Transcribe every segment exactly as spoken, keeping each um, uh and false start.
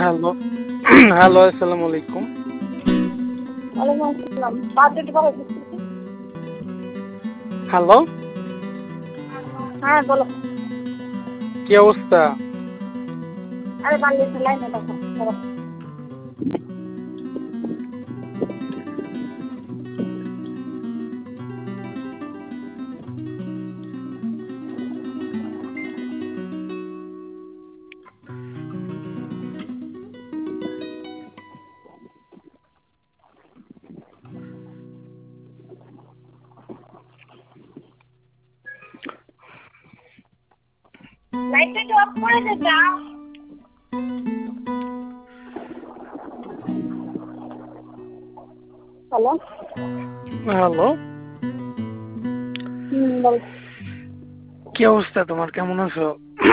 Hello hello আসসালামু আলাইকুম। ওয়ালাইকুম আসসালাম। বাজেট কত দিচ্ছি? হ্যালো, হ্যাঁ বলো। কি অবস্থা? আরে বাংলাদেশে লাইনে দেখো বলো। লাইটটা একটু অফ করে দে দাও। হ্যালো। হ্যালো, হুম বল। কি অবস্থা তোমার? কেমন আছো?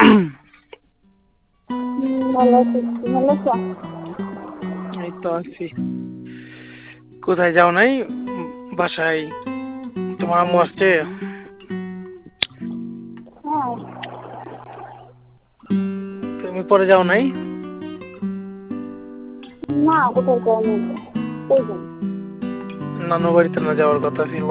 হুম ভালো আছি। তুমি ভালো আছো? এই তো আছি। কোথায় যাও নাই? উম, বাসায় তোমার আম্মু আসছে? হ্যাঁ। তুমি পরে যাও নাই? না কোথায় যাও নি। কই যাই? নানু বাড়িতে না যাওয়ার কথা ছিল।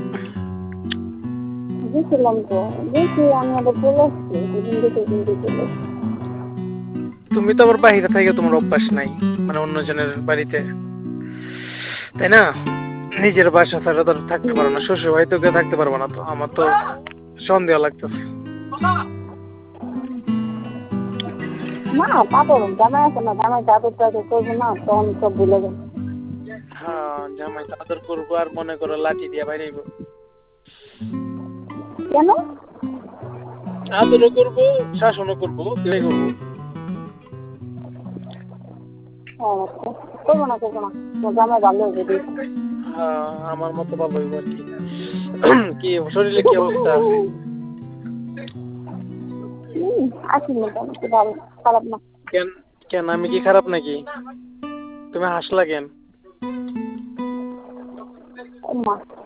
গেছিলাম তো। গেছি আমি আবার চলে আসছি। দুদিন দেখে দিন দেখে চলে আসছি। তুমি তো আবার বাইরে থেকে তোমার অভ্যাস নাই, মানে অন্যজনের বাড়িতে, তাই না? নিজের বাসা ছাড়া তো আর থাকতে পারো না, শ্বশুর বাড়িতে কেউ থাকতে পারবো না। তো আমার তো সন্দেহ লাগতেছে। না তা করুন জামাই আছে না, জামাই চাদর টাদর করবো না তখন সব ভুলে যাবো। হ্যাঁ, জামাই তো আদর করবো আর মনে করো লাঠি দিয়ে বাইরে আইবো। কেন? আদরও করবো, শাসনও করবো, দুটাই করবো। হ্যাঁ আচ্ছা। করবো না করবো না। তোমার জামাই ভালো হবে দেখো। হ্যাঁ, আমার মতো ভালো হইব আর কি। কি শরীরে কি অবস্থা? হুম আছি মোটামুটি ভালো, খারাপ না। কেন কেন আমি কি খারাপ নাকি? তুমি হাসলা কেন? ও মা